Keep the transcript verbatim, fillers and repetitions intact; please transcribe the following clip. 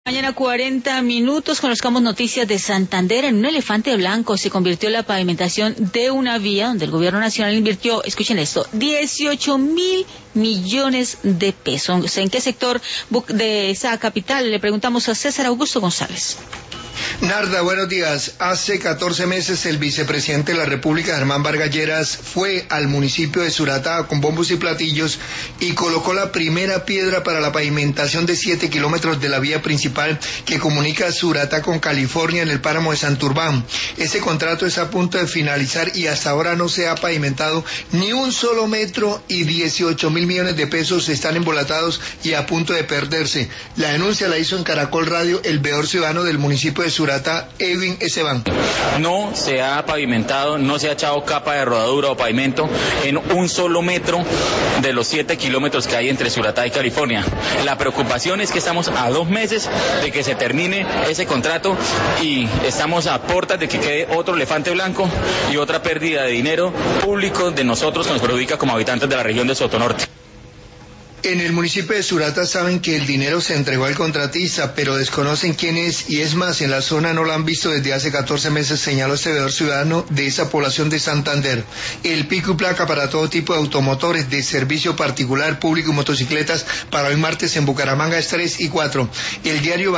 Mañana cuarenta minutos, conozcamos noticias de Santander. En un elefante blanco se convirtió la pavimentación de una vía donde el gobierno nacional invirtió, escuchen esto, dieciocho mil millones de pesos. ¿En qué sector de esa capital? Le preguntamos a César Augusto González. Narda, buenos días. Hace catorce meses el vicepresidente de la República, Germán Vargas Lleras, fue al municipio de Suratá con bombos y platillos y colocó la primera piedra para la pavimentación de siete kilómetros de la vía principal que comunica Suratá con California en el páramo de Santurbán. Ese contrato está a punto de finalizar y hasta ahora no se ha pavimentado ni un solo metro y dieciocho mil millones de pesos están embolatados y a punto de perderse. La denuncia la hizo en Caracol Radio el veedor ciudadano del municipio de Suratá, Edwin Esteban. No se ha pavimentado, no se ha echado capa de rodadura o pavimento en un solo metro de los siete kilómetros que hay entre Suratá y California. La preocupación es que estamos a dos meses de que se termine ese contrato y estamos a puertas de que quede otro elefante blanco y otra pérdida de dinero público de nosotros que nos perjudica como habitantes de la región de Sotonorte. En el municipio de Suratá saben que el dinero se entregó al contratista, pero desconocen quién es, y es más, en la zona no lo han visto desde hace catorce meses, señaló este veedor ciudadano de esa población de Santander. El pico y placa para todo tipo de automotores de servicio particular, público y motocicletas para hoy martes en Bucaramanga es tres y cuatro. El diario